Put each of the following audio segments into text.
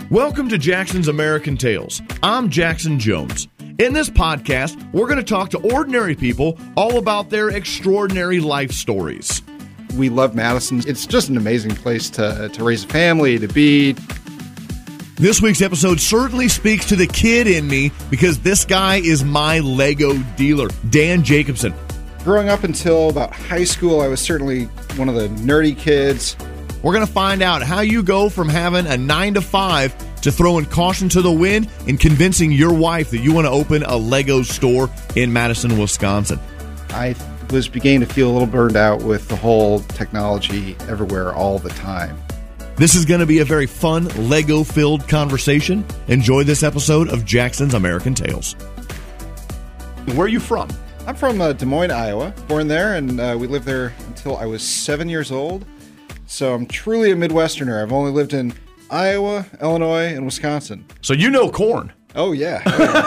Welcome to Jackson's American Tales. I'm Jackson Jones. In this podcast, we're going to talk to ordinary people all about their extraordinary life stories. We love Madison. It's just an amazing place to raise a family, to be. This week's episode certainly speaks to the kid in me because this guy is my Lego dealer, Dan Jacobson. Growing up until about high school, I was certainly one of the nerdy kids. We're going to find out how you go from having a 9-to-5 to throwing caution to the wind and convincing your wife that you want to open a Lego store in Madison, Wisconsin. I was beginning to feel a little burned out with the whole technology everywhere all the time. This is going to be a very fun, Lego-filled conversation. Enjoy this episode of Jackson's American Tales. Where are you from? I'm from Des Moines, Iowa. Born there, and we lived there until I was 7 years old. So I'm truly a Midwesterner. I've only lived in Iowa, Illinois, and Wisconsin. So you know corn. Oh, yeah.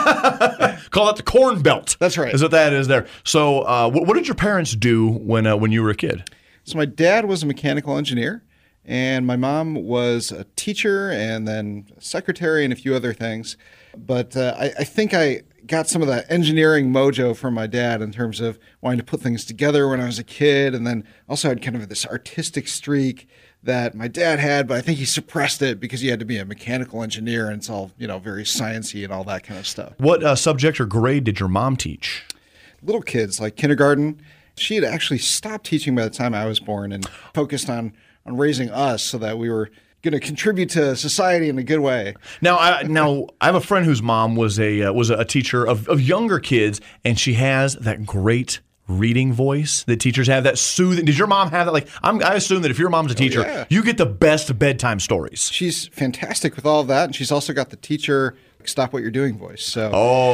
Call it the Corn Belt. That's right. Is what that is there. So what did your parents do when you were a kid? So my dad was a mechanical engineer, and my mom was a teacher and then a secretary and a few other things. But I think I got some of that engineering mojo from my dad in terms of wanting to put things together when I was a kid, and then also had kind of this artistic streak that my dad had, but I think he suppressed it because he had to be a mechanical engineer, and it's all, very sciencey and all that kind of stuff. What subject or grade did your mom teach? Little kids, like kindergarten. She had actually stopped teaching by the time I was born and focused on raising us so that we were going to contribute to society in a good way. Now I have a friend whose mom was a teacher of younger kids, and she has that great reading voice that teachers have, that soothing. Did your mom have that? Like, I assume that if your mom's a teacher, yeah, you get the best bedtime stories. She's fantastic with all of that, and she's also got the teacher stop what you're doing voice. So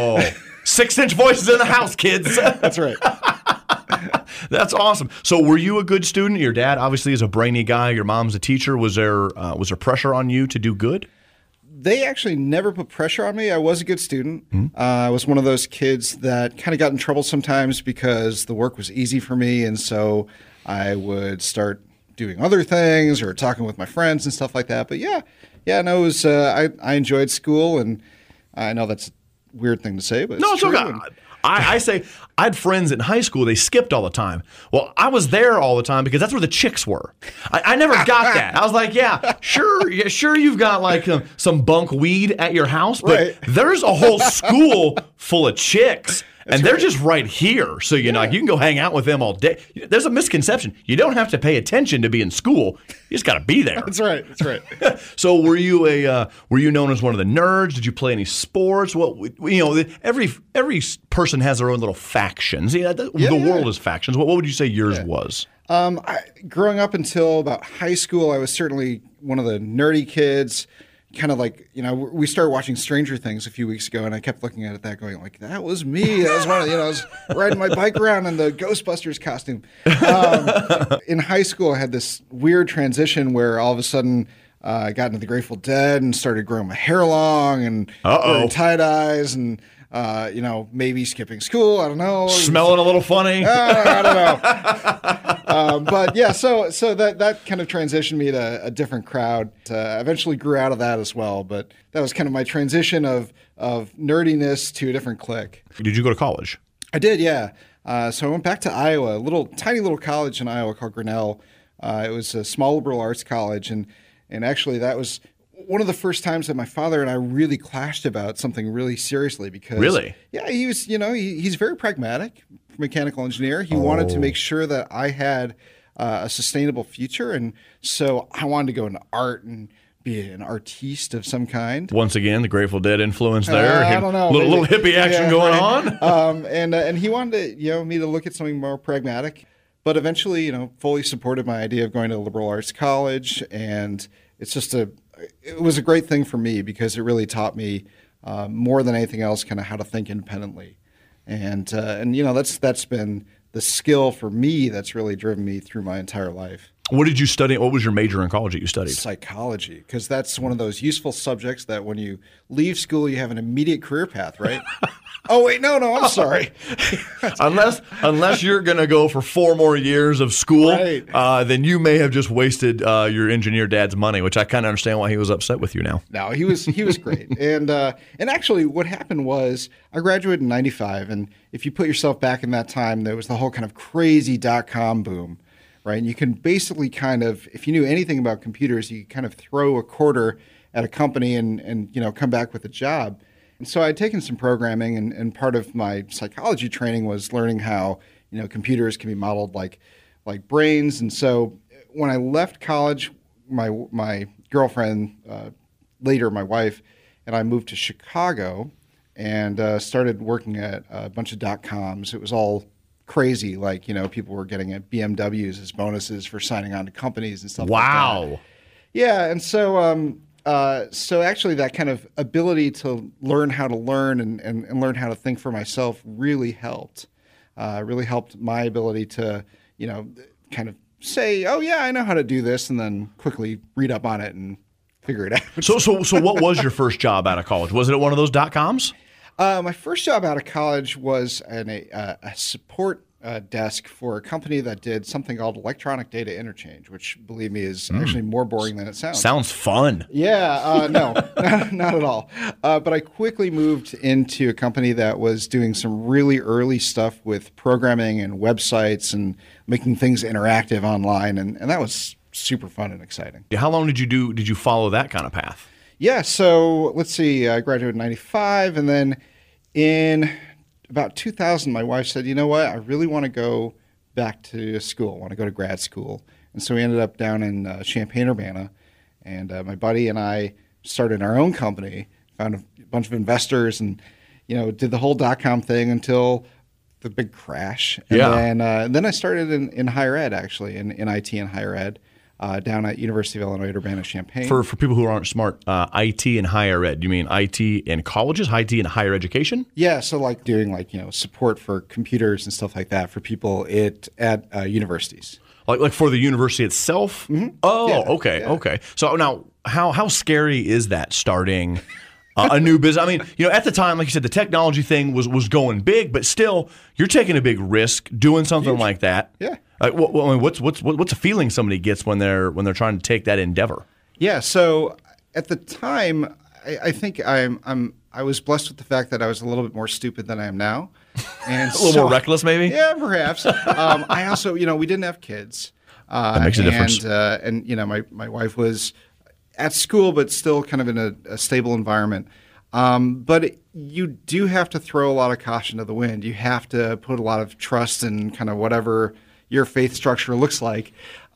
6-inch voices in the house, kids. That's right. That's awesome. So were you a good student? Your dad obviously is a brainy guy. Your mom's a teacher. Was there pressure on you to do good? They actually never put pressure on me. I was a good student. I was one of those kids that kind of got in trouble sometimes because the work was easy for me, and so I would start doing other things or talking with my friends and stuff like that. But it was I enjoyed school, and I know that's a weird thing to say, but no, it's true. okay. I say I had friends in high school, they skipped all the time. Well, I was there all the time because that's where the chicks were. I never got that. I was like, sure you've got like some bunk weed at your house, but right. There's a whole school full of chicks. And they're right. just right here. So, you can go hang out with them all day. There's a misconception. You don't have to pay attention to be in school. You just got to be there. That's right. So were you known as one of the nerds? Did you play any sports? Every person has their own little factions. The world is factions. What would you say yours was? Growing up until about high school, I was certainly one of the nerdy kids. Kind of like, we started watching Stranger Things a few weeks ago, and I kept looking at it going like, that was me. That was one of, I was riding my bike around in the Ghostbusters costume. In high school, I had this weird transition where all of a sudden I got into the Grateful Dead and started growing my hair long and wearing tie-dyes and, maybe skipping school. I don't know. Smelling a little funny. I don't know. But yeah, so that kind of transitioned me to a different crowd. I eventually grew out of that as well, but that was kind of my transition of nerdiness to a different clique. Did you go to college? I did, yeah. So I went back to Iowa, tiny little college in Iowa called Grinnell. It was a small liberal arts college, and actually that was one of the first times that my father and I really clashed about something really seriously because really, yeah, he was, he's very pragmatic, mechanical engineer. He wanted to make sure that I had a sustainable future, and so I wanted to go into art and be an artiste of some kind. Once again, the Grateful Dead influence there. I don't know, little hippie action going on. And he wanted to, me to look at something more pragmatic, but eventually, fully supported my idea of going to a liberal arts college, and it's just it was a great thing for me because it really taught me more than anything else kind of how to think independently. And that's been the skill for me that's really driven me through my entire life. What did you study? What was your major in college that you studied? Psychology, because that's one of those useful subjects that when you leave school, you have an immediate career path, right? Oh, wait, no, I'm sorry. unless you're going to go for 4 more years of school, Right. Then you may have just wasted your engineer dad's money, which I kind of understand why he was upset with you now. No, he was great. And actually what happened was I graduated in 95. And if you put yourself back in that time, there was the whole kind of crazy .com boom, right? And you can basically kind of, if you knew anything about computers, you could kind of throw a quarter at a company and come back with a job. And so I'd taken some programming, and part of my psychology training was learning how, computers can be modeled like brains. And so when I left college, my girlfriend, later my wife, and I moved to Chicago and started working at a bunch of .coms. It was all crazy. Like, people were getting at BMWs as bonuses for signing on to companies and stuff like that. Wow. Yeah, and so actually that kind of ability to learn how to learn and learn how to think for myself really helped. Really helped my ability to, kind of say, oh yeah, I know how to do this, and then quickly read up on it and figure it out. So what was your first job out of college? Was it at one of those .coms? My first job out of college was in a support desk for a company that did something called electronic data interchange, which, believe me, is actually more boring than it sounds. Sounds fun. Yeah, no, not at all. But I quickly moved into a company that was doing some really early stuff with programming and websites and making things interactive online, and that was super fun and exciting. How long did you follow that kind of path? Yeah, so let's see, I graduated in 95, and then in about 2000, my wife said, you know what, I really want to go back to school. I want to go to grad school. And so we ended up down in Champaign-Urbana, and my buddy and I started our own company, found a bunch of investors, and did the whole .com thing until the big crash. And then I started in higher ed, actually, in IT and higher ed. Down at University of Illinois at Urbana-Champaign. For people who aren't smart, IT and higher ed, you mean IT in colleges, IT in higher education? Yeah, so like doing support for computers and stuff like that for people at universities. Like for the university itself? Mm-hmm. Oh, Yeah, okay, yeah. okay. So now, how scary is that starting a new business? I mean, at the time, like you said, the technology thing was going big, but still, you're taking a big risk doing something like that. Yeah. What's a feeling somebody gets when they're trying to take that endeavor? Yeah. So at the time, I think I was blessed with the fact that I was a little bit more stupid than I am now, and A little more reckless, maybe. Yeah, perhaps. I also, we didn't have kids. That makes a difference. And my wife was at school, but still kind of in a stable environment. But you do have to throw a lot of caution to the wind. You have to put a lot of trust in kind of whatever your faith structure looks like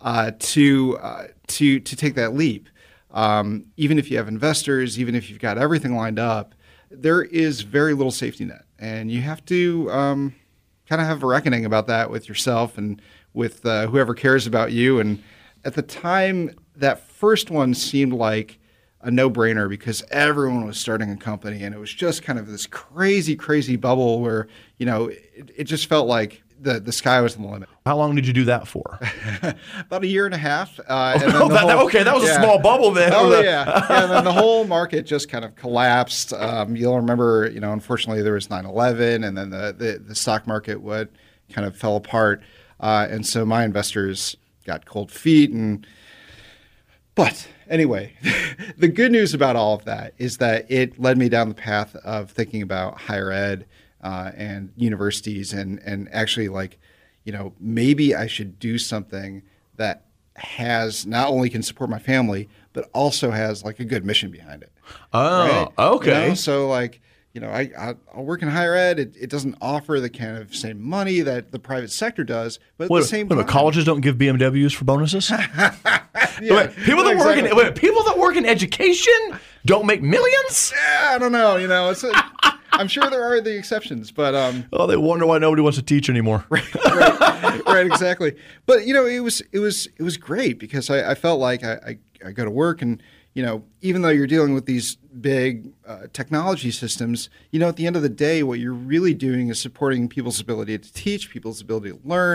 to take that leap. Even if you have investors, even if you've got everything lined up, there is very little safety net, and you have to kind of have a reckoning about that with yourself and with whoever cares about you. And at the time, that first one seemed like a no-brainer because everyone was starting a company, and it was just kind of this crazy, crazy bubble where it just felt like the sky was the limit. How long did you do that for? About a year and a half. That was a small bubble then. Oh, yeah. And then the whole market just kind of collapsed. You'll remember, unfortunately there was 9/11, and then the stock market kind of fell apart. And so my investors got cold feet. But anyway, the good news about all of that is that it led me down the path of thinking about higher ed and universities and actually maybe I should do something that has not only can support my family, but also has like a good mission behind it. Oh, right? okay. So I'll work in higher ed. It doesn't offer the kind of same money that the private sector does, but at the same time, colleges don't give BMWs for bonuses. Yeah, people that work in education don't make millions. Yeah, I don't know. I'm sure there are the exceptions, but they wonder why nobody wants to teach anymore. right, exactly. But it was great because I felt like I go to work and even though you're dealing with these big technology systems, at the end of the day, what you're really doing is supporting people's ability to teach, people's ability to learn,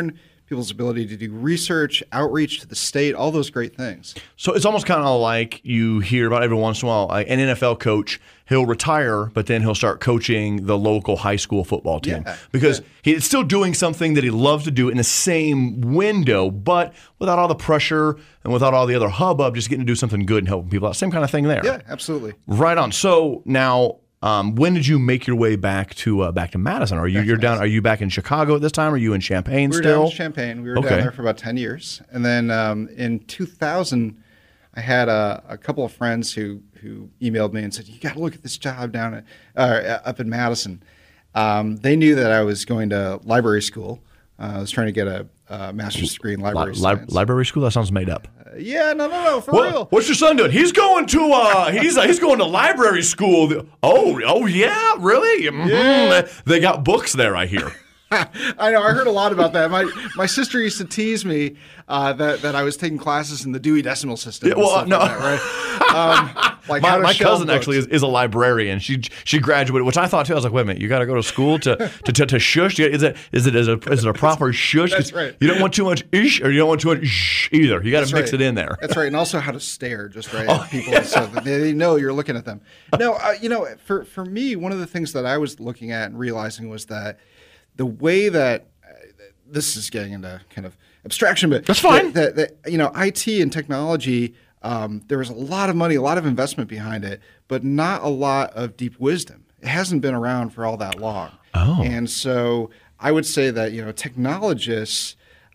people's ability to do research, outreach to the state, all those great things. So it's almost kind of like you hear about every once in a while, like an NFL coach, he'll retire, but then he'll start coaching the local high school football team because he's still doing something that he loves to do in the same window, but without all the pressure and without all the other hubbub, just getting to do something good and helping people out. Same kind of thing there. Yeah, absolutely. Right on. So now, when did you make your way back to Madison? Are you down? Are you back in Chicago at this time? Are you in Champaign still? We were down in Champaign. We were down there for about 10 years, and then in 2000, I had a couple of friends who emailed me and said, "You got to look at this job down up in Madison." They knew that I was going to library school. I was trying to get a master's degree in library science. Library school? That sounds made up. Yeah, no, for real. What's your son doing? He's going to he's going to library school. Oh yeah, really? Mm-hmm. Yeah. They got books there, I hear. I know. I heard a lot about that. My sister used to tease me that I was taking classes in the Dewey Decimal System. Yeah, well, no. Like that, right? Like my cousin actually is a librarian. She graduated, which I thought too. I was like, wait a minute, you got to go to school to shush. Is it a proper shush? That's right. You don't want too much ish, or you don't want too much shh either. You got to mix it in there. That's right, and also how to stare just right at people so that they know you're looking at them. No, for me, one of the things that I was looking at and realizing was that the way that this is getting into kind of abstraction, but that's fine. That IT and technology, there was a lot of money, a lot of investment behind it, but not a lot of deep wisdom. It hasn't been around for all that long. Oh. And so I would say that technologists,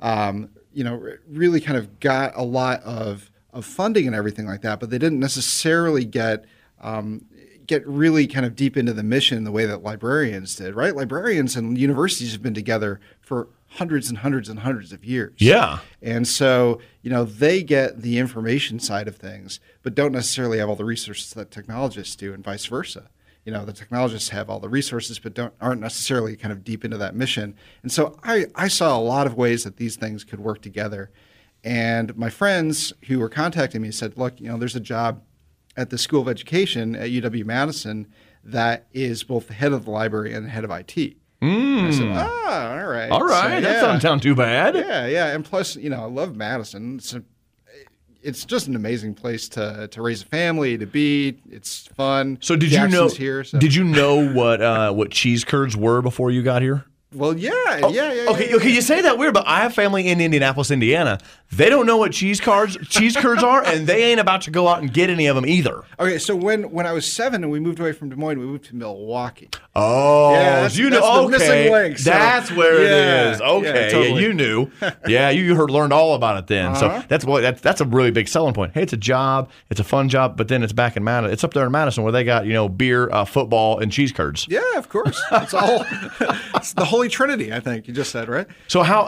really kind of got a lot of funding and everything like that, but they didn't necessarily get really kind of deep into the mission the way that librarians did, right? Librarians and universities have been together for hundreds and hundreds and hundreds of years. Yeah. And so, they get the information side of things, but don't necessarily have all the resources that technologists do and vice versa. The technologists have all the resources, but aren't necessarily kind of deep into that mission. And so I saw a lot of ways that these things could work together. And my friends who were contacting me said, look, there's a job at the School of Education at UW-Madison that is both the head of the library and the head of IT. I said, all right. All right, that doesn't sound too bad. Yeah. And plus, I love Madison. It's just an amazing place to raise a family, to be. It's fun. So did you know what cheese curds were before you got here? Well, yeah. Okay, you say that weird, but I have family in Indianapolis, Indiana. They don't know what cheese curds are, and they ain't about to go out and get any of them either. Okay, so when I was 7 and we moved away from Des Moines, we moved to Milwaukee. Oh, yeah, that's the missing link. So. That's where it is. Okay, totally. You knew. Yeah, you learned all about it then. So that's a really big selling point. Hey, it's a job, it's a fun job, but then it's back in Madison. It's up there in Madison where they got beer, football, and cheese curds. Yeah, of course. It's all it's the Holy Trinity. I think you just said, right? So how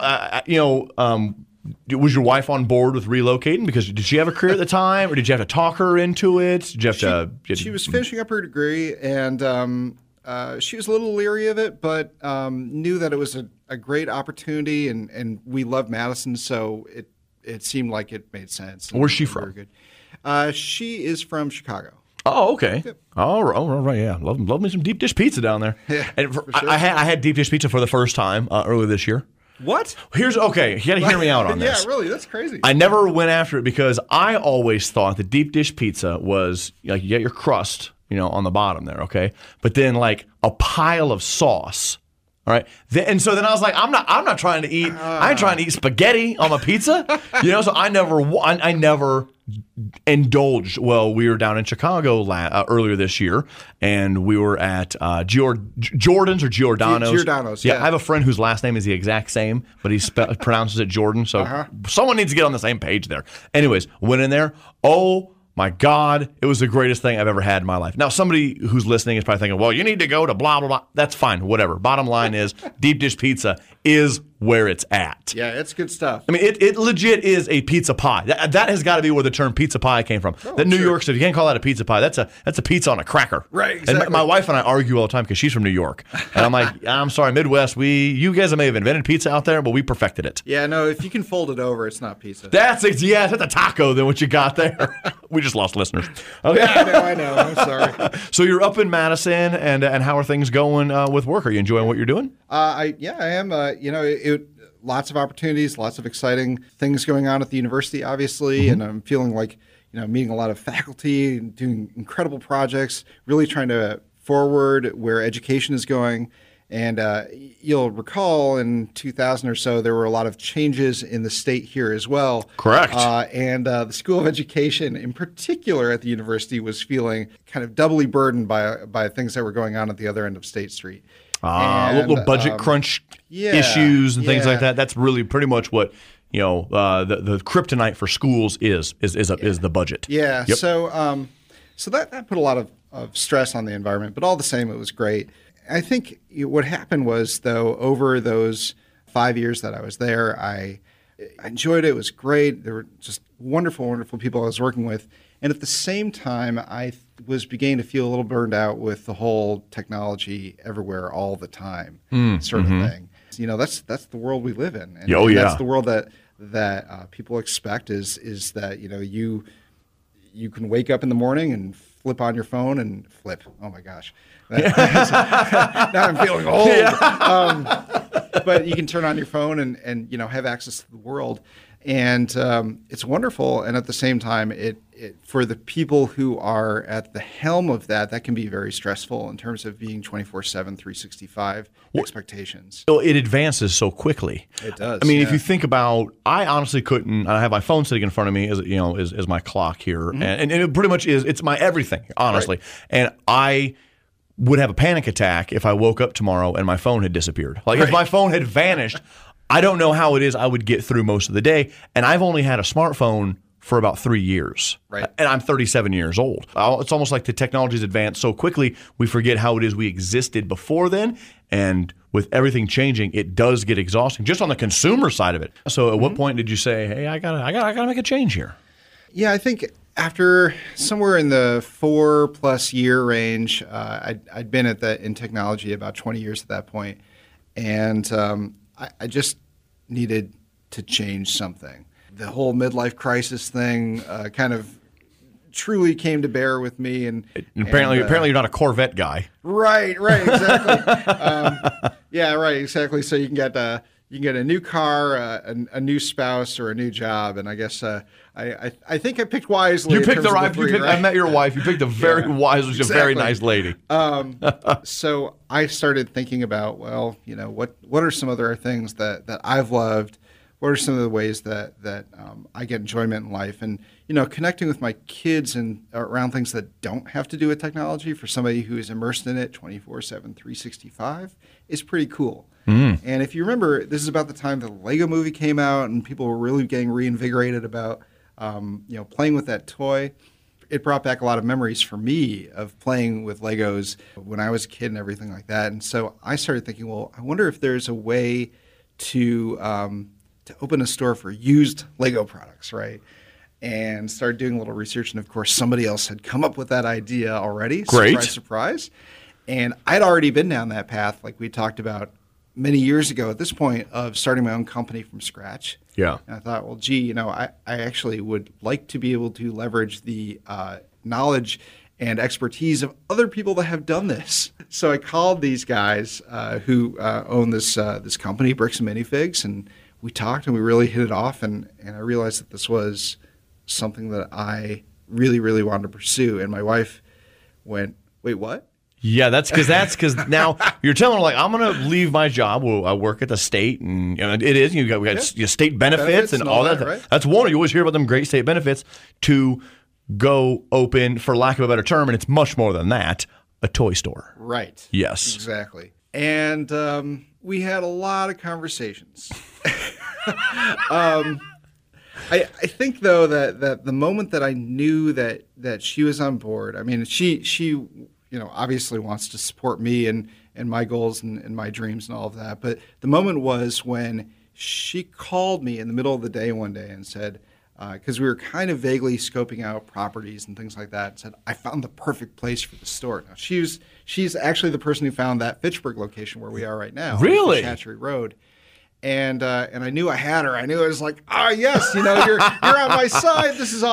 was your wife on board with relocating? Because did she have a career at the time, or did you have to talk her into it? Did you have she was finishing up her degree, and she was a little leery of it, but knew that it was a great opportunity, and we love Madison, so it seemed like it made sense. Where's she from? Good. She is from Chicago. Oh, okay. Yep. All right. Yeah, love me some deep dish pizza down there. Yeah, and I had deep dish pizza for the first time earlier this year. What? You got to hear me out on this. Yeah, really, that's crazy. I never went after it because I always thought the deep dish pizza was you get your crust, on the bottom there, okay, but then like a pile of sauce. All right, and so then I was like, I'm not trying to eat. I ain't trying to eat spaghetti on my pizza, So I never indulged. Well, we were down in Chicago earlier this year, and we were at Jordan's or Giordano's. Giordano's. Yeah, I have a friend whose last name is the exact same, but he pronounces it Jordan. So someone needs to get on the same page there. Anyways, went in there. Oh my God, it was the greatest thing I've ever had in my life. Now, somebody who's listening is probably thinking, well, you need to go to blah, blah, blah. That's fine, whatever. Bottom line is deep dish pizza is where it's at. Yeah, it's good stuff. I mean, it legit is a pizza pie. That has got to be where the term pizza pie came from. That New York stuff, you can't call that a pizza pie. That's a pizza on a cracker. Right, exactly. And my wife and I argue all the time because she's from New York. And I'm like, I'm sorry, Midwest, you guys may have invented pizza out there, but we perfected it. Yeah, no, if you can fold it over, it's not pizza. That's a taco than what you got there. We just lost listeners. Okay. Yeah, I know. I'm sorry. So you're up in Madison, and how are things going with work? Are you enjoying what you're doing? I am. lots of opportunities, lots of exciting things going on at the university, obviously, and I'm feeling like, meeting a lot of faculty and doing incredible projects, really trying to forward where education is going. And you'll recall in 2000 or so, there were a lot of changes in the state here as well. Correct. And the School of Education, in particular at the university, was feeling kind of doubly burdened by things that were going on at the other end of State Street. Little budget crunch issues and things like that. That's really pretty much what the kryptonite for schools is the budget. Yeah. Yep. So that put a lot of stress on the environment, but all the same, it was great. I think what happened was, though, over those 5 years that I was there, I enjoyed it. It was great. There were just wonderful, wonderful people I was working with. And at the same time, I was beginning to feel a little burned out with the whole technology everywhere all the time sort of thing. That's the world we live in. And, that's the world that people expect is that, you can wake up in the morning and flip on your phone and flip. Oh, my gosh. Now I'm feeling old. But you can turn on your phone and have access to the world. And it's wonderful. And at the same time, it for the people who are at the helm of that can be very stressful in terms of being 24/7, 365 expectations. So it advances so quickly. It does. I mean, if you think about, I honestly couldn't. I have my phone sitting in front of me as my clock here, and it pretty much it's my everything, honestly. Right. And I would have a panic attack if I woke up tomorrow and my phone had disappeared. Like if my phone had vanished, I don't know how it is I would get through most of the day. And I've only had a smartphone for about 3 years. Right. And I'm 37 years old. It's almost like the technology's advanced so quickly, we forget how it is we existed before then. And with everything changing, it does get exhausting, just on the consumer side of it. So at what point did you say, hey, I gotta make a change here? Yeah, I think after somewhere in the 4+ year range, I'd been in technology about 20 years at that point, and I just needed to change something. The whole midlife crisis thing kind of truly came to bear with me, and apparently you're not a Corvette guy. Right, exactly. Yeah, right, exactly. So you can get a new car, a new spouse, or a new job, and I guess I think I picked wisely. You picked the right. Right? I met your wife. You picked a very wise, exactly. A very nice lady. So I started thinking about, what are some other things that I've loved? What are some of the ways that I get enjoyment in life? And connecting with my kids and around things that don't have to do with technology for somebody who is immersed in it 24/7, 365 is pretty cool. And if you remember, this is about the time the Lego movie came out, and people were really getting reinvigorated about playing with that toy. It brought back a lot of memories for me of playing with Legos when I was a kid and everything like that. And so I started thinking, well, I wonder if there's a way to open a store for used Lego products, right? And started doing a little research, and of course, somebody else had come up with that idea already. Great. Surprise, surprise. And I'd already been down that path, like we talked about many years ago at this point, of starting my own company from scratch. Yeah. And I thought, well, gee, I actually would like to be able to leverage the knowledge and expertise of other people that have done this. So I called these guys who own this company, Bricks and Minifigs, and we talked and we really hit it off. And I realized that this was something that I really, really wanted to pursue. And my wife went, wait, what? Yeah, that's because now you're telling her, like, I'm going to leave my job. Well, I work at the state, and it is. We got state benefits and all that. Right? That's one. You always hear about them great state benefits. To go open, for lack of a better term, and it's much more than that, a toy store. Right. Yes. Exactly. And we had a lot of conversations. I think, though, that the moment that I knew that she was on board, I mean, she obviously wants to support me and my goals and my dreams and all of that. But the moment was when she called me in the middle of the day one day and said, because we were kind of vaguely scoping out properties and things like that, and said, I found the perfect place for the store. Now, she's actually the person who found that Fitchburg location where we are right now. Really? On Hatchery Road. And I knew I had her. I knew it was like, yes, you're on my side. This is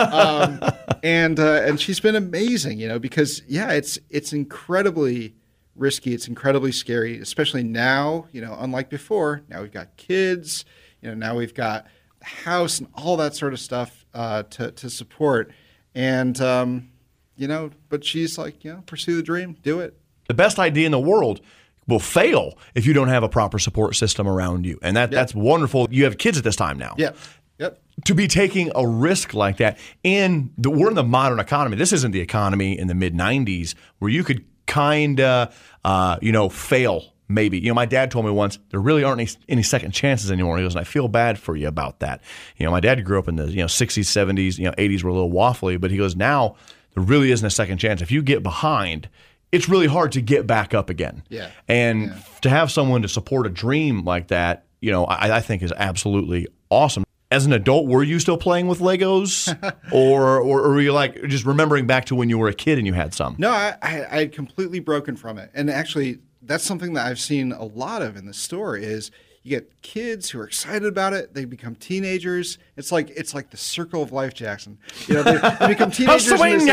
awesome. And she's been amazing, because it's incredibly risky. It's incredibly scary, especially now, unlike before. Now we've got kids, now we've got the house and all that sort of stuff to support. And, but she's like, pursue the dream, do it. The best idea in the world will fail if you don't have a proper support system around you. And that's wonderful. You have kids at this time now. Yeah. Yep. To be taking a risk like that. We're in the modern economy. This isn't the economy in the mid-'90s where you could kind of, fail maybe. My dad told me once, there really aren't any second chances anymore. He goes, and I feel bad for you about that. My dad grew up in the 60s, 70s, 80s were a little waffly, but he goes, now there really isn't a second chance. If you get behind, it's really hard to get back up again. Yeah. And to have someone to support a dream like that, I think is absolutely awesome. As an adult, were you still playing with Legos? or were you like just remembering back to when you were a kid and you had some? No, I had completely broken from it. And actually, that's something that I've seen a lot of in the store is you get kids who are excited about it. They become teenagers. It's like the circle of life, Jackson. They become teenagers.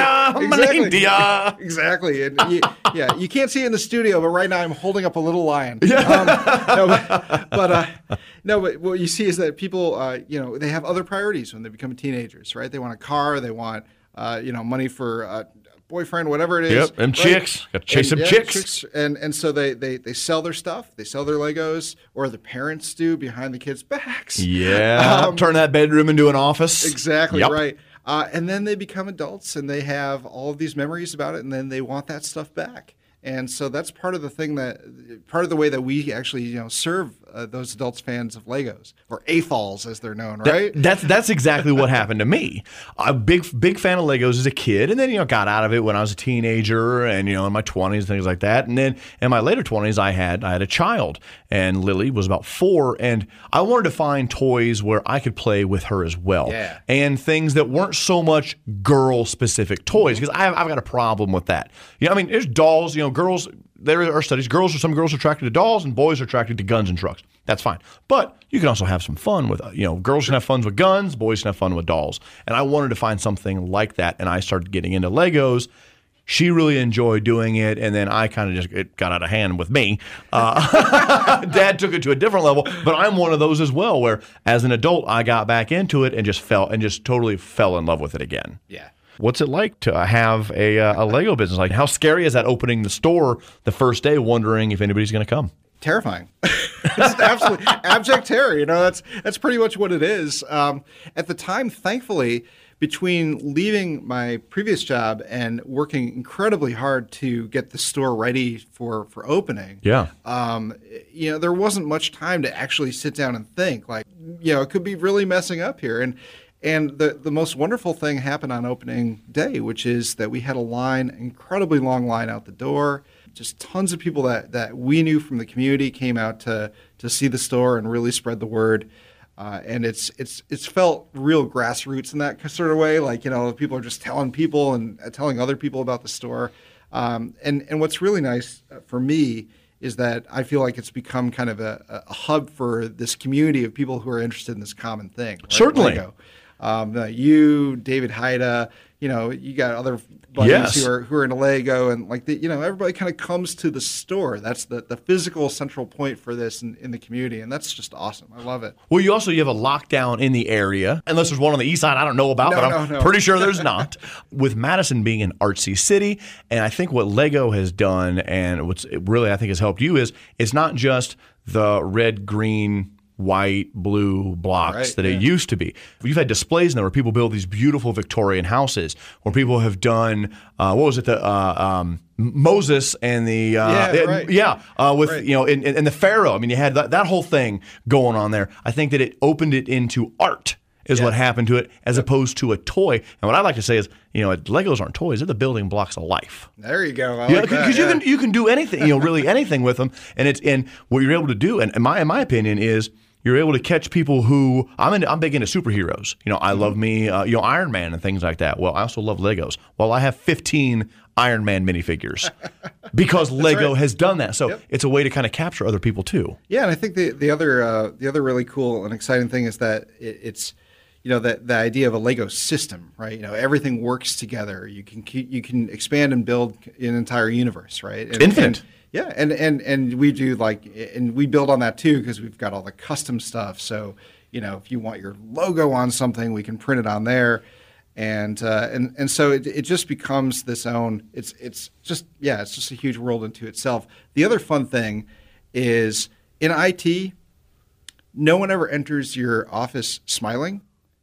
Exactly. And you can't see it in the studio, but right now I'm holding up a little lion. But what you see is that people, they have other priorities when they become teenagers, right? They want a car. They want, money for boyfriend, whatever it is. Yep, and right? Chicks. Got to chase some chicks. And so they sell their stuff. They sell their Legos, or the parents do behind the kids' backs. Yeah, turn that bedroom into an office. Exactly, right. And then they become adults, and they have all of these memories about it, and then they want that stuff back. And so that's part of the way that we actually, serve those adults fans of Legos, or AFOLs as they're known, right? That's exactly what happened to me. A big fan of Legos as a kid, and then got out of it when I was a teenager, and in my 20s, things like that. And then in my later 20s, I had a child, and Lily was about 4, and I wanted to find toys where I could play with her as well, and things that weren't so much girl-specific toys, because I've got a problem with that. There's dolls, girls, there are studies, some girls are attracted to dolls and boys are attracted to guns and trucks. That's fine. But you can also have some fun with, girls can have fun with guns, boys can have fun with dolls. And I wanted to find something like that, and I started getting into Legos. She really enjoyed doing it, and then I kind of it got out of hand with me. Dad took it to a different level, but I'm one of those as well, where as an adult, I got back into it and just totally fell in love with it again. Yeah. What's it like to have a Lego business? Like, how scary is that opening the store the first day, wondering if anybody's going to come? Terrifying. It's absolutely abject terror. That's pretty much what it is. At the time, thankfully, between leaving my previous job and working incredibly hard to get the store ready for opening, there wasn't much time to actually sit down and think. Like, it could be really messing up here. And the most wonderful thing happened on opening day, which is that we had incredibly long line out the door. Just tons of people that we knew from the community came out to see the store and really spread the word. And it's felt real grassroots in that sort of way. Like, people are just telling people and telling other people about the store. And what's really nice for me is that I feel like it's become kind of a hub for this community of people who are interested in this common thing. Right? Certainly. Lego. You, David Haida, you got other buddies who are into Lego, and everybody kind of comes to the store. That's the physical central point for this in the community, and that's just awesome. I love it. Well, you have a lockdown in the area, unless there's one on the east side I don't know about, but I'm pretty sure there's not. With Madison being an artsy city, and I think what Lego has done, and what's really I think has helped you is it's not just the red, green, white, blue blocks that it used to be. You've had displays now where people build these beautiful Victorian houses, where people have done Moses and the in the Pharaoh. You had that whole thing going on there. I think that it opened it into art is what happened to it, as opposed to a toy. And what I like to say is, Legos aren't toys; they're the building blocks of life. There you go. Because you can do anything, really anything with them. And what you're able to do, and in my opinion, is you're able to catch people who I'm big into superheroes. I love me, Iron Man and things like that. Well, I also love Legos. Well, I have 15 Iron Man minifigures because Lego has done that. So it's a way to kind of capture other people too. Yeah, and I think the other really cool and exciting thing is that it's the idea of a Lego system, right? Everything works together. You can expand and build an entire universe, right? Infinite. And we do and we build on that too because we've got all the custom stuff. So if you want your logo on something, we can print it on there, and so it just becomes this own. It's just a huge world into itself. The other fun thing is in IT, no one ever enters your office smiling.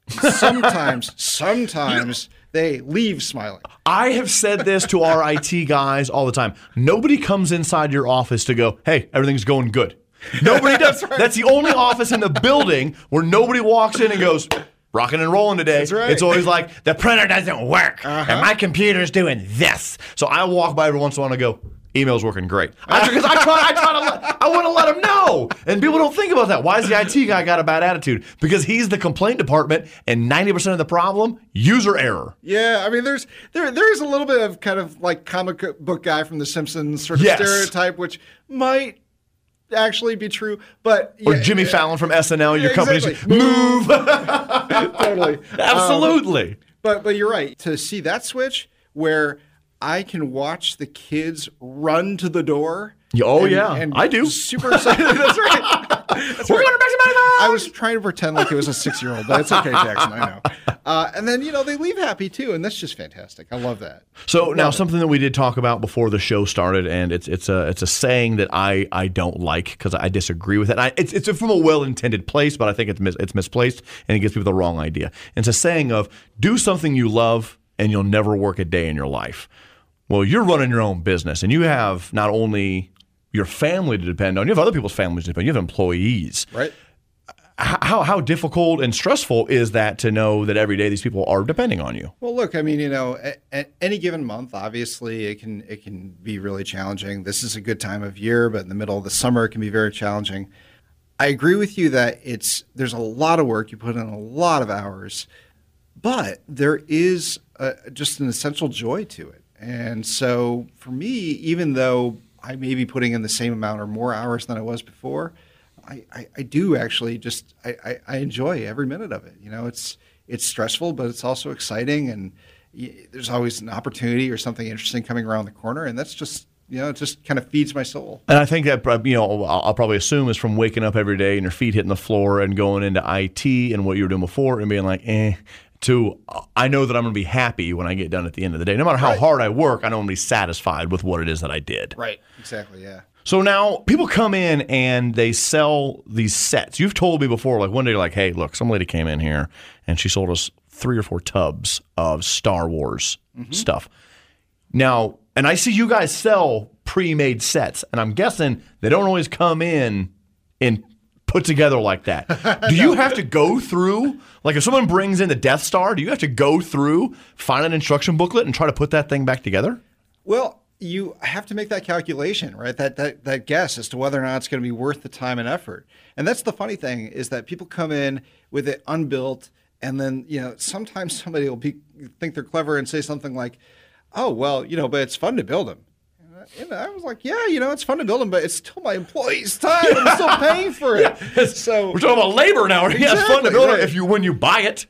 Sometimes they leave smiling. I have said this to our IT guys all the time. Nobody comes inside your office to go, hey, everything's going good. Nobody does. That's right. That's the only office in the building where nobody walks in and goes, rocking and rolling today. That's right. It's always like, the printer doesn't work, and my computer's doing this. So I walk by every once in a while and I go, email's working great. Because I want to let them know. And people don't think about that. Why has the IT guy got a bad attitude? Because he's the complaint department, and 90% of the problem, user error. Yeah, I mean, there's a little bit of kind of like comic book guy from The Simpsons sort of stereotype, which might actually be true, but or Jimmy Fallon from SNL. Your company's move. Totally, absolutely. But you're right to see that switch where I can watch the kids run to the door. And I do. Super excited. That's right. We're going back to my I was trying to pretend like it was a 6-year-old, but it's okay, Jackson. I know. And then they leave happy too, and that's just fantastic. I love that. So now something that we did talk about before the show started, and it's a saying that I don't like because I disagree with it. It's from a well-intended place, but I think it's misplaced and it gives people the wrong idea. And it's a saying of do something you love, and you'll never work a day in your life. Well, you're running your own business, and you have not only your family to depend on, you have other people's families to depend on, you have employees. Right. How difficult and stressful is that to know that every day these people are depending on you? Well, look, I mean, at any given month, obviously it can be really challenging. This is a good time of year, but in the middle of the summer, it can be very challenging. I agree with you that there's a lot of work. You put in a lot of hours, but there is just an essential joy to it. And so for me, even though I may be putting in the same amount or more hours than I was before, I do actually just I enjoy every minute of it. It's stressful, but it's also exciting, and there's always an opportunity or something interesting coming around the corner, and that's just it just kind of feeds my soul. And I think that I'll probably assume is from waking up every day and your feet hitting the floor and going into IT and what you were doing before and being like, to I know that I'm going to be happy when I get done at the end of the day. No matter how hard I work, I know I'm going to be satisfied with what it is that I did. Right. Exactly. Yeah. So now people come in and they sell these sets. You've told me before, like one day, you're like, hey, look, some lady came in here and she sold us 3 or 4 tubs of Star Wars stuff. Now, and I see you guys sell pre-made sets, and I'm guessing they don't always come in put together like that. Do you have to go through, like if someone brings in the Death Star, do you have to go through, find an instruction booklet and try to put that thing back together? Well, you have to make that calculation, right? That guess as to whether or not it's going to be worth the time and effort. And that's the funny thing is that people come in with it unbuilt, and then sometimes somebody will think they're clever and say something like, "Oh, well, but it's fun to build them." And I was like, yeah, it's fun to build them, but it's still my employees' time. I'm still paying for it. Yeah. So we're talking about labor now. Exactly, yeah, it's fun to build it when you buy it.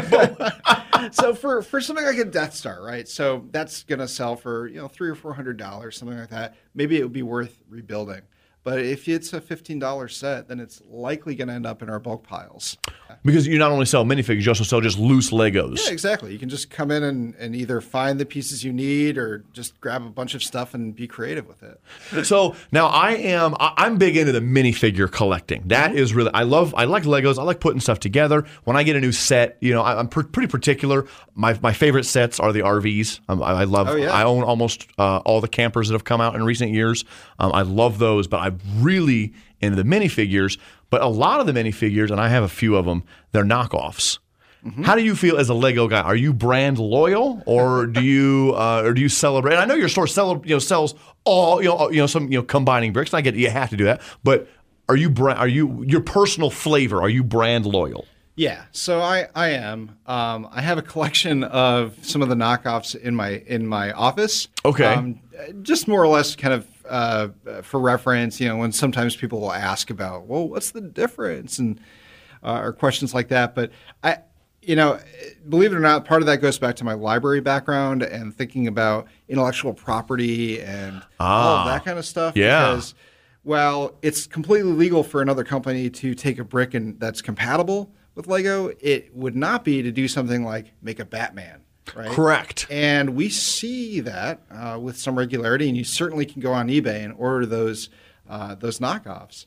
So for something like a Death Star, right? So that's going to sell for $300 or $400, something like that. Maybe it would be worth rebuilding. But if it's a $15 set, then it's likely going to end up in our bulk piles. Because you not only sell minifigures, you also sell just loose Legos. Yeah, exactly. You can just come in and either find the pieces you need or just grab a bunch of stuff and be creative with it. So now I'm big into the minifigure collecting. That is really, I like Legos. I like putting stuff together. When I get a new set, I'm pretty particular. My favorite sets are the RVs. I love, I own almost all the campers that have come out in recent years. I love those, but I'm really into the minifigures. But a lot of the minifigures, and I have a few of them, they're knockoffs. Mm-hmm. How do you feel as a Lego guy? Are you brand loyal, or do you celebrate? And I know your store sells all some combining bricks. And I get you have to do that, but are you your personal flavor? Are you brand loyal? Yeah, so I am. I have a collection of some of the knockoffs in my office. Okay, just more or less kind of for reference. When sometimes people will ask about, well, what's the difference, and or questions like that. But You know, believe it or not, part of that goes back to my library background and thinking about intellectual property and all of that kind of stuff. Yeah. Because, well, it's completely legal for another company to take a brick that's compatible with Lego. It would not be to do something like make a Batman, right? Correct. And we see that with some regularity, and you certainly can go on eBay and order those knockoffs.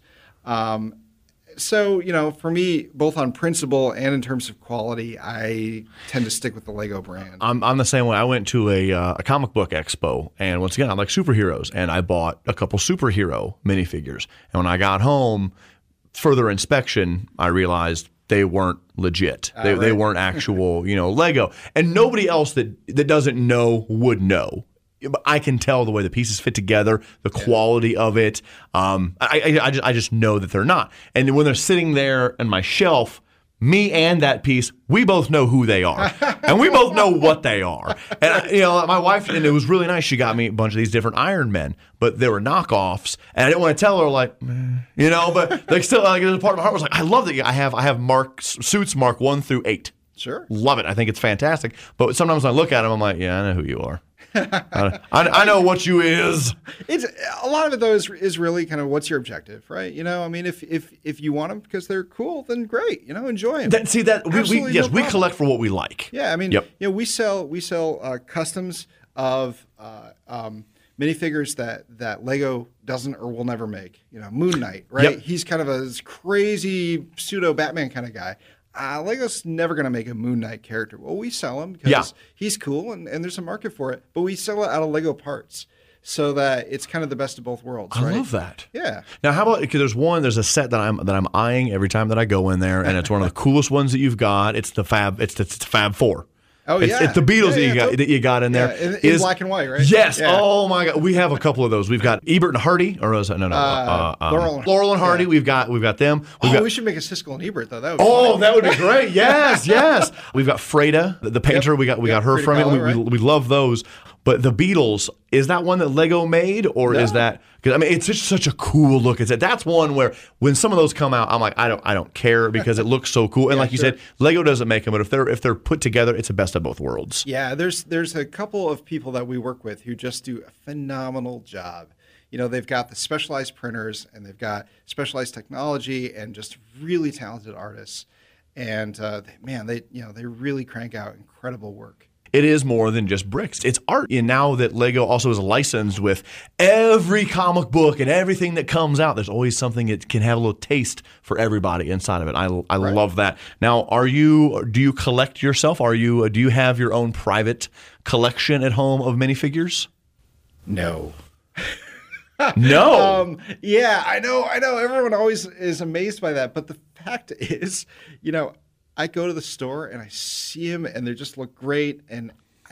So, you know, for me, both on principle and in terms of quality, I tend to stick with the Lego brand. I'm the same way. I went to a comic book expo, and once again, I like superheroes, and I bought a couple superhero minifigures. And when I got home, further inspection, I realized they weren't legit. They weren't actual, you know, Lego. And nobody else that doesn't know would know. But I can tell the way the pieces fit together, the quality of it. I just know that they're not. And when they're sitting there on my shelf, me and that piece, we both know who they are, and we both know what they are. And you know, my wife, and it was really nice. She got me a bunch of these different Iron Men, but they were knockoffs, and I didn't want to tell her like, you know, but like still, like a part of my heart was like, I love that I have suits marked 1 through 8. Sure, love it. I think it's fantastic. But sometimes when I look at them, I'm like, yeah, I know who you are. I know what you is. It's a lot of it though is really kind of what's your objective, right? You know, I mean, if you want them because they're cool, then great. You know, enjoy them. We collect for what we like. Yeah, I mean, you know, we sell customs of minifigures that Lego doesn't or will never make. You know, Moon Knight, right? Yep. He's kind of a crazy pseudo Batman kind of guy. Lego's never going to make a Moon Knight character. Well, we sell him because he's cool and there's a market for it. But we sell it out of Lego parts so that it's kind of the best of both worlds. I love that. Yeah. Now, how about there's a set that I'm eyeing every time that I go in there, and it's one of the coolest ones that you've got. It's the Fab 4. Oh, it's the Beatles that you got in there. In black and white, right? Yes. Yeah. Oh my God. We have a couple of those. We've got Ebert and Hardy, or is that Laurel and Hardy. Yeah. We've got them. We should make a Siskel and Ebert though. That would be that would be great. Yes. We've got Freda, the painter. We got her from it. We love those. But the Beatles, is that one that Lego made, or is that? Because I mean, it's just such a cool look. That's one where when some of those come out, I'm like, I don't care because it looks so cool. And like you said, Lego doesn't make them, but if they're put together, it's the best of both worlds. Yeah, there's a couple of people that we work with who just do a phenomenal job. You know, they've got the specialized printers and they've got specialized technology and just really talented artists. And they really crank out incredible work. It is more than just bricks. It's art. And now that Lego also is licensed with every comic book and everything that comes out, there's always something that can have a little taste for everybody inside of it. I love that. Now, do you collect yourself? Do you have your own private collection at home of minifigures? No. No. Yeah, I know. Everyone always is amazed by that. But the fact is, you know, I go to the store and I see them and they just look great. And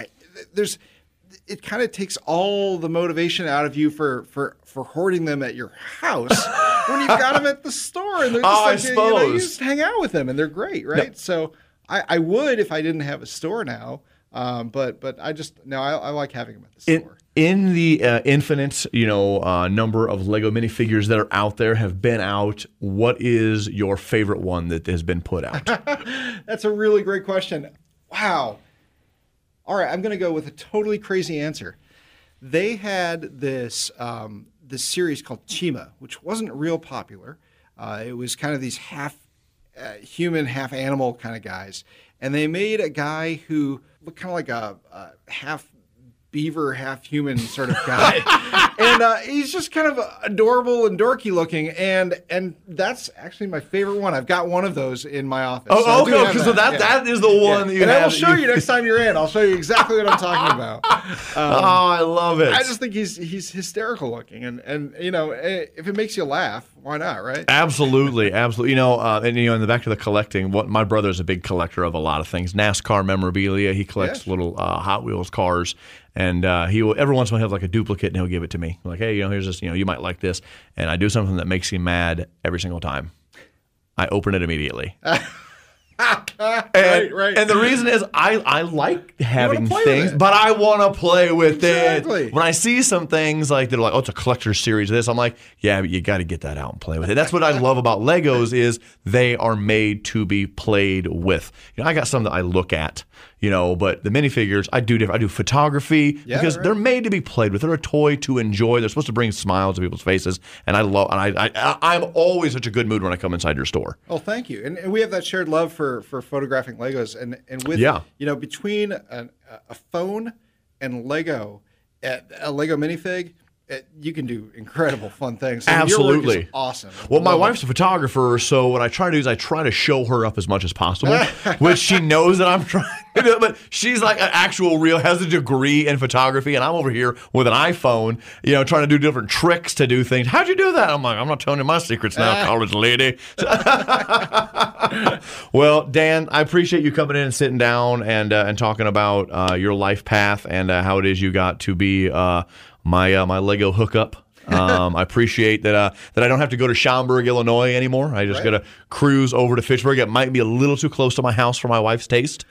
it kind of takes all the motivation out of you for hoarding them at your house when you've got them at the store. And they're just you just hang out with them and they're great, right? No. So I would if I didn't have a store now. But I like having them at the store. In the infinite, number of Lego minifigures that are out there, have been out, what is your favorite one that has been put out? That's a really great question. Wow. All right, I'm going to go with a totally crazy answer. They had this series called Chima, which wasn't real popular. It was kind of these half human, half animal kind of guys. And they made a guy who looked kind of like a half beaver, half human sort of guy. And he's just kind of adorable and dorky looking. And that's actually my favorite one. I've got one of those in my office. Oh, okay. Because that is the one that you and have. I will show you next time you're in. I'll show you exactly what I'm talking about. I love it. I just think he's hysterical looking. And if it makes you laugh, why not, right? Absolutely. And back to the collecting, my brother's a big collector of a lot of things. NASCAR memorabilia. He collects little Hot Wheels cars. And he will every once in a while have like a duplicate, and he'll give it to me. Like, hey, here's this. You might like this. And I do something that makes him mad every single time. I open it immediately. Right. And the reason is I like having play things, with it. but I want to play with Exactly. it. When I see some things like that are like, oh, it's a collector's series of this, I'm like, yeah, but you got to get that out and play with it. That's what I love about Legos is they are made to be played with. I got some that I look at, but the minifigures, I do photography because they're made to be played with. They're a toy to enjoy. They're supposed to bring smiles to people's faces, and I'm always such a good mood when I come inside your store. Oh, thank you. And we have that shared love for photographing Legos, and with between a phone and Lego, a Lego minifig, you can do incredible fun things. And Absolutely. Your work is awesome. Well, my wife's a photographer, so what I try to do is I try to show her up as much as possible, which she knows that I'm trying to do. But she's like an actual has a degree in photography, and I'm over here with an iPhone, trying to do different tricks to do things. How'd you do that? I'm like, I'm not telling you my secrets now, college lady. Well, Dan, I appreciate you coming in and sitting down and talking about your life path and how it is you got to be my Lego hookup. I appreciate that I don't have to go to Schaumburg, Illinois anymore. I just got to cruise over to Fitchburg. It might be a little too close to my house for my wife's taste.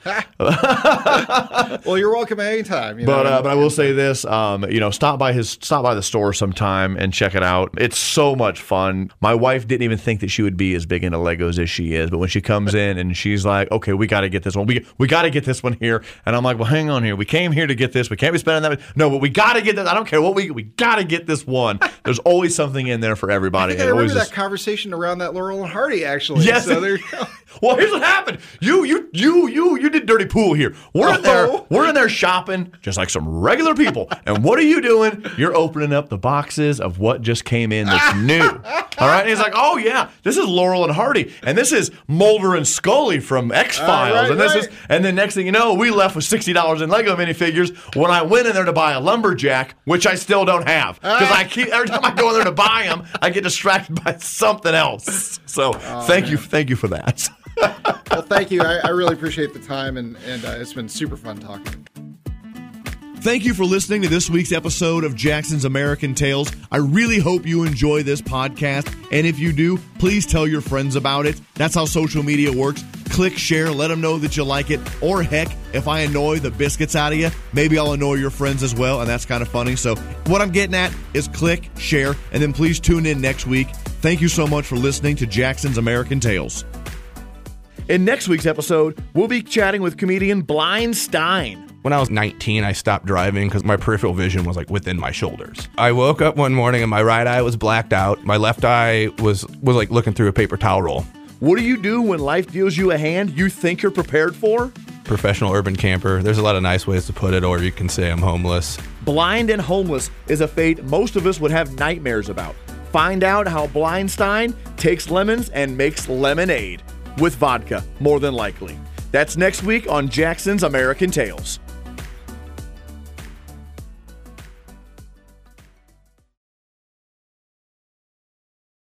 Well, you're welcome anytime. But I will say this, stop by the store sometime and check it out. It's so much fun. My wife didn't even think that she would be as big into Legos as she is, but when she comes in and she's like, okay, we got to get this one. We got to get this one here. And I'm like, well, hang on here. We came here to get this. We can't be spending that much. No, but we got to get this. I don't care what we got to get this one. There's always something in there for everybody. I remember that conversation around that Laurel and Hardy, actually. Yes. So there you go. Well, here's what happened. You did dirty pool here. We're in there shopping just like some regular people. And what are you doing? You're opening up the boxes of what just came in that's new. All right. And he's like, oh yeah, this is Laurel and Hardy, and this is Mulder and Scully from X-Files, and this is. And then next thing you know, we left with $60 in Lego minifigures when I went in there to buy a lumberjack, which I still don't have because every time I go in there to buy them, I get distracted by something else. So thank you for that. Well, thank you. I really appreciate the time, and it's been super fun talking. Thank you for listening to this week's episode of Jackson's American Tales. I really hope you enjoy this podcast, and if you do, please tell your friends about it. That's how social media works. Click share, let them know that you like it, or heck, if I annoy the biscuits out of you, maybe I'll annoy your friends as well, and that's kind of funny. So what I'm getting at is click, share, and then please tune in next week. Thank you so much for listening to Jackson's American Tales. In next week's episode, we'll be chatting with comedian Blind Stein. When I was 19, I stopped driving because my peripheral vision was like within my shoulders. I woke up one morning and my right eye was blacked out. My left eye was like looking through a paper towel roll. What do you do when life deals you a hand you think you're prepared for? Professional urban camper. There's a lot of nice ways to put it, or you can say I'm homeless. Blind and homeless is a fate most of us would have nightmares about. Find out how Blind Stein takes lemons and makes lemonade. With vodka, more than likely. That's next week on Jackson's American Tales.